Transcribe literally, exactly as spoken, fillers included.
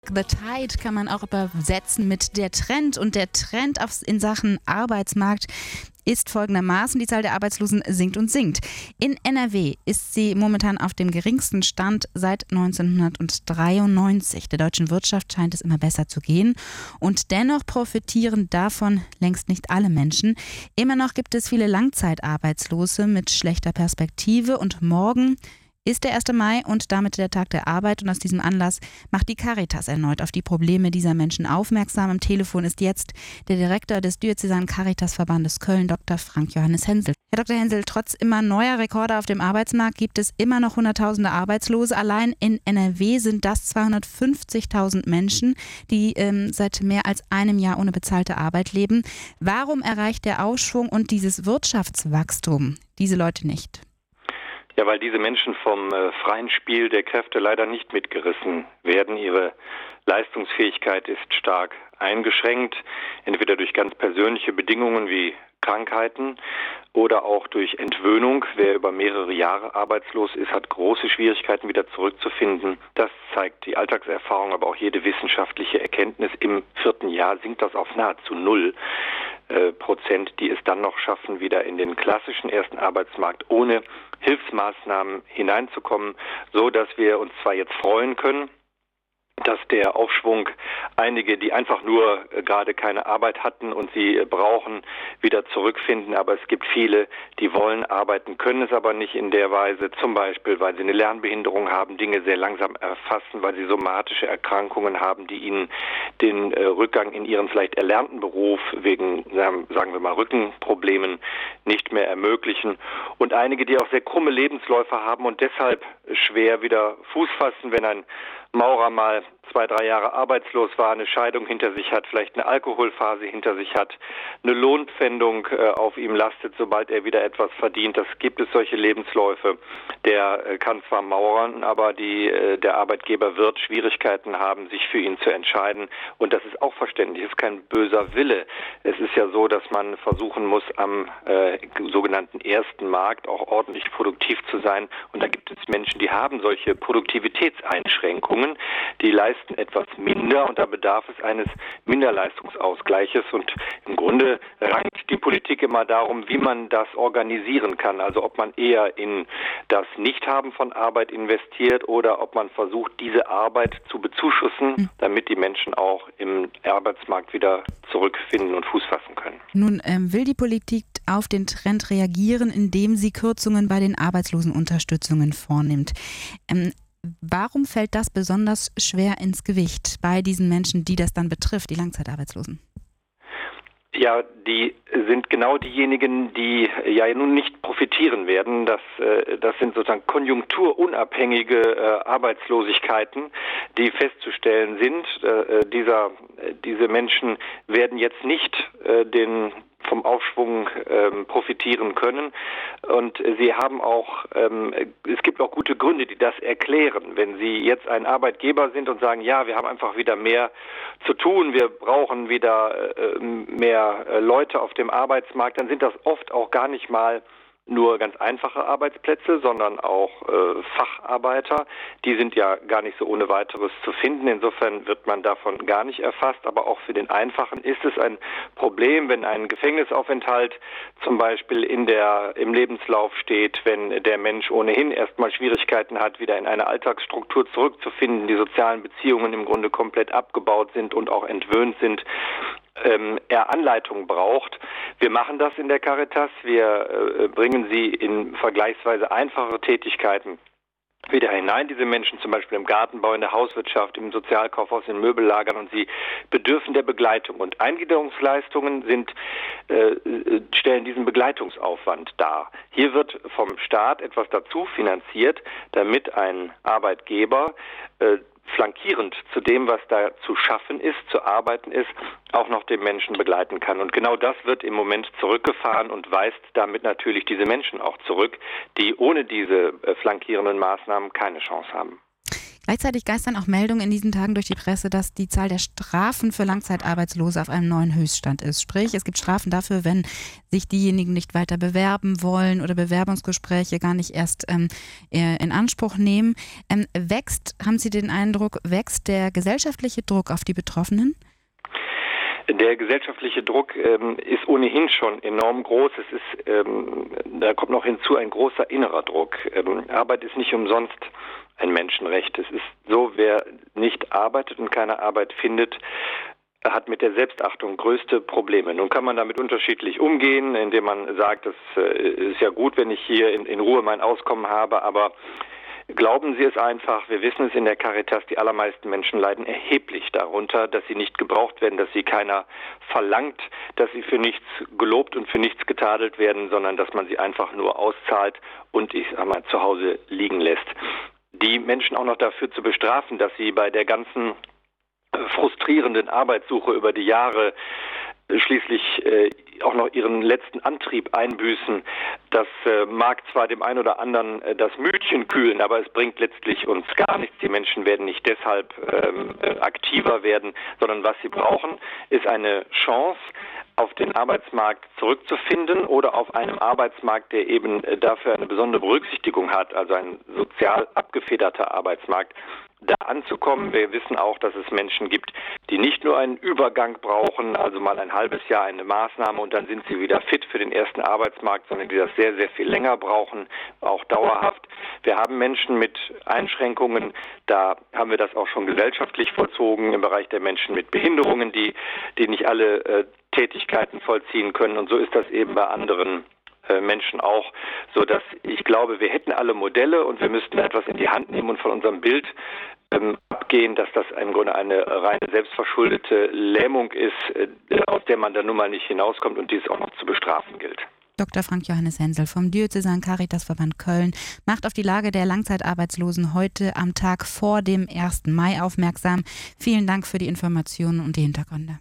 The Tide kann man auch übersetzen mit der Trend. Und der Trend aufs, in Sachen Arbeitsmarkt ist folgendermaßen: Die Zahl der Arbeitslosen sinkt und sinkt. In N R W ist sie momentan auf dem geringsten Stand seit neunzehnhundertdreiundneunzig. Der deutschen Wirtschaft scheint es immer besser zu gehen. Und dennoch profitieren davon längst nicht alle Menschen. Immer noch gibt es viele Langzeitarbeitslose mit schlechter Perspektive. Und morgen ist der erste Mai und damit der Tag der Arbeit. Und aus diesem Anlass macht die Caritas erneut auf die Probleme dieser Menschen aufmerksam. Am Telefon ist jetzt der Direktor des Diözesanen Caritasverbandes Köln, Doktor Frank Johannes Hensel. Herr Doktor Hensel, trotz immer neuer Rekorde auf dem Arbeitsmarkt gibt es immer noch Hunderttausende Arbeitslose. Allein in N R W sind das zweihundertfünfzigtausend Menschen, die ähm, seit mehr als einem Jahr ohne bezahlte Arbeit leben. Warum erreicht der Aufschwung und dieses Wirtschaftswachstum diese Leute nicht? Ja, weil diese Menschen vom äh, freien Spiel der Kräfte leider nicht mitgerissen werden. Ihre Leistungsfähigkeit ist stark eingeschränkt, entweder durch ganz persönliche Bedingungen wie Krankheiten oder auch durch Entwöhnung. Wer über mehrere Jahre arbeitslos ist, hat große Schwierigkeiten, wieder zurückzufinden. Das zeigt die Alltagserfahrung, aber auch jede wissenschaftliche Erkenntnis. Im vierten Jahr sinkt das auf nahezu null äh, Prozent, die es dann noch schaffen, wieder in den klassischen ersten Arbeitsmarkt ohne Hilfsmaßnahmen hineinzukommen, so dass wir uns zwar jetzt freuen können, dass der Aufschwung einige, die einfach nur äh, gerade keine Arbeit hatten und sie äh, brauchen, wieder zurückfinden. Aber es gibt viele, die wollen arbeiten, können es aber nicht in der Weise, zum Beispiel, weil sie eine Lernbehinderung haben, Dinge sehr langsam erfassen, weil sie somatische Erkrankungen haben, die ihnen den äh, Rückgang in ihren vielleicht erlernten Beruf wegen, sagen wir mal, Rückenproblemen nicht mehr ermöglichen. Und einige, die auch sehr krumme Lebensläufe haben und deshalb schwer wieder Fuß fassen, wenn ein Maurer mal zwei, drei Jahre arbeitslos war, eine Scheidung hinter sich hat, vielleicht eine Alkoholphase hinter sich hat, eine Lohnpfändung äh, auf ihm lastet, sobald er wieder etwas verdient. Das gibt es, solche Lebensläufe. Der äh, kann zwar mauern, aber die, äh, der Arbeitgeber wird Schwierigkeiten haben, sich für ihn zu entscheiden. Und das ist auch verständlich. Es ist kein böser Wille. Es ist ja so, dass man versuchen muss, am äh, sogenannten ersten Markt auch ordentlich produktiv zu sein. Und da gibt es Menschen, die haben solche Produktivitätseinschränkungen, die leisten etwas minder und da bedarf es eines Minderleistungsausgleiches. Und im Grunde rankt die Politik immer darum, wie man das organisieren kann. Also ob man eher in das Nichthaben von Arbeit investiert oder ob man versucht, diese Arbeit zu bezuschussen, damit die Menschen auch im Arbeitsmarkt wieder zurückfinden und Fuß fassen können. Nun ähm, will die Politik auf den Trend reagieren, indem sie Kürzungen bei den Arbeitslosenunterstützungen vornimmt. Ähm, Warum fällt das besonders schwer ins Gewicht bei diesen Menschen, die das dann betrifft, die Langzeitarbeitslosen? Ja, die sind genau diejenigen, die ja nun nicht profitieren werden. Das, äh, das sind sozusagen konjunkturunabhängige äh, Arbeitslosigkeiten, die festzustellen sind. Äh, dieser, äh, diese Menschen werden jetzt nicht äh, den vom Aufschwung ähm, profitieren können. Und sie haben auch, ähm, es gibt auch gute Gründe, die das erklären. Wenn Sie jetzt ein Arbeitgeber sind und sagen, ja, wir haben einfach wieder mehr zu tun, wir brauchen wieder äh, mehr äh, Leute auf dem Arbeitsmarkt, dann sind das oft auch gar nicht mal nur ganz einfache Arbeitsplätze, sondern auch äh, Facharbeiter. Die sind ja gar nicht so ohne weiteres zu finden. Insofern wird man davon gar nicht erfasst. Aber auch für den Einfachen ist es ein Problem, wenn ein Gefängnisaufenthalt zum Beispiel in der, im Lebenslauf steht, wenn der Mensch ohnehin erstmal Schwierigkeiten hat, wieder in eine Alltagsstruktur zurückzufinden, die sozialen Beziehungen im Grunde komplett abgebaut sind und auch entwöhnt sind. Ähm, er Anleitung braucht. Wir machen das in der Caritas. Wir äh, bringen sie in vergleichsweise einfache Tätigkeiten wieder hinein, diese Menschen zum Beispiel im Gartenbau, in der Hauswirtschaft, im Sozialkaufhaus, in Möbellagern, und sie bedürfen der Begleitung. Und Eingliederungsleistungen sind, äh, stellen diesen Begleitungsaufwand dar. Hier wird vom Staat etwas dazu finanziert, damit ein Arbeitgeber äh, flankierend zu dem, was da zu schaffen ist, zu arbeiten ist, auch noch den Menschen begleiten kann. Und genau das wird im Moment zurückgefahren und weist damit natürlich diese Menschen auch zurück, die ohne diese flankierenden Maßnahmen keine Chance haben. Gleichzeitig geistern auch Meldungen in diesen Tagen durch die Presse, dass die Zahl der Strafen für Langzeitarbeitslose auf einem neuen Höchststand ist. Sprich, es gibt Strafen dafür, wenn sich diejenigen nicht weiter bewerben wollen oder Bewerbungsgespräche gar nicht erst ähm, in Anspruch nehmen. Ähm, wächst, haben Sie den Eindruck, wächst der gesellschaftliche Druck auf die Betroffenen? Der gesellschaftliche Druck ähm, ist ohnehin schon enorm groß. Es ist, ähm, da kommt noch hinzu ein großer innerer Druck. Ähm, Arbeit ist nicht umsonst ein Menschenrecht. Es ist so, wer nicht arbeitet und keine Arbeit findet, hat mit der Selbstachtung größte Probleme. Nun kann man damit unterschiedlich umgehen, indem man sagt, es äh, ist ja gut, wenn ich hier in, in Ruhe mein Auskommen habe, aber glauben Sie es einfach, wir wissen es in der Caritas, die allermeisten Menschen leiden erheblich darunter, dass sie nicht gebraucht werden, dass sie keiner verlangt, dass sie für nichts gelobt und für nichts getadelt werden, sondern dass man sie einfach nur auszahlt und ich sag mal zu Hause liegen lässt. Die Menschen auch noch dafür zu bestrafen, dass sie bei der ganzen frustrierenden Arbeitssuche über die Jahre schließlich äh, auch noch ihren letzten Antrieb einbüßen. Das äh, mag zwar dem einen oder anderen äh, das Mütchen kühlen, aber es bringt letztlich uns gar nichts. Die Menschen werden nicht deshalb ähm, äh, aktiver werden, sondern was sie brauchen, ist eine Chance, auf den Arbeitsmarkt zurückzufinden oder auf einem Arbeitsmarkt, der eben äh, dafür eine besondere Berücksichtigung hat, also ein sozial abgefederter Arbeitsmarkt, da anzukommen. Wir wissen auch, dass es Menschen gibt, die nicht nur einen Übergang brauchen, also mal ein halbes Jahr eine Maßnahme und dann sind sie wieder fit für den ersten Arbeitsmarkt, sondern die das sehr, sehr viel länger brauchen, auch dauerhaft. Wir haben Menschen mit Einschränkungen, da haben wir das auch schon gesellschaftlich vollzogen im Bereich der Menschen mit Behinderungen, die, die nicht alle äh, Tätigkeiten vollziehen können und so ist das eben bei anderen Menschen auch, so dass ich glaube, wir hätten alle Modelle und wir müssten etwas in die Hand nehmen und von unserem Bild ähm, abgehen, dass das im Grunde eine reine selbstverschuldete Lähmung ist, äh, aus der man dann nun mal nicht hinauskommt und die es auch noch zu bestrafen gilt. Doktor Frank Johannes Hensel vom Diözesanen Caritasverband Köln macht auf die Lage der Langzeitarbeitslosen heute am Tag vor dem ersten Mai aufmerksam. Vielen Dank für die Informationen und die Hintergründe.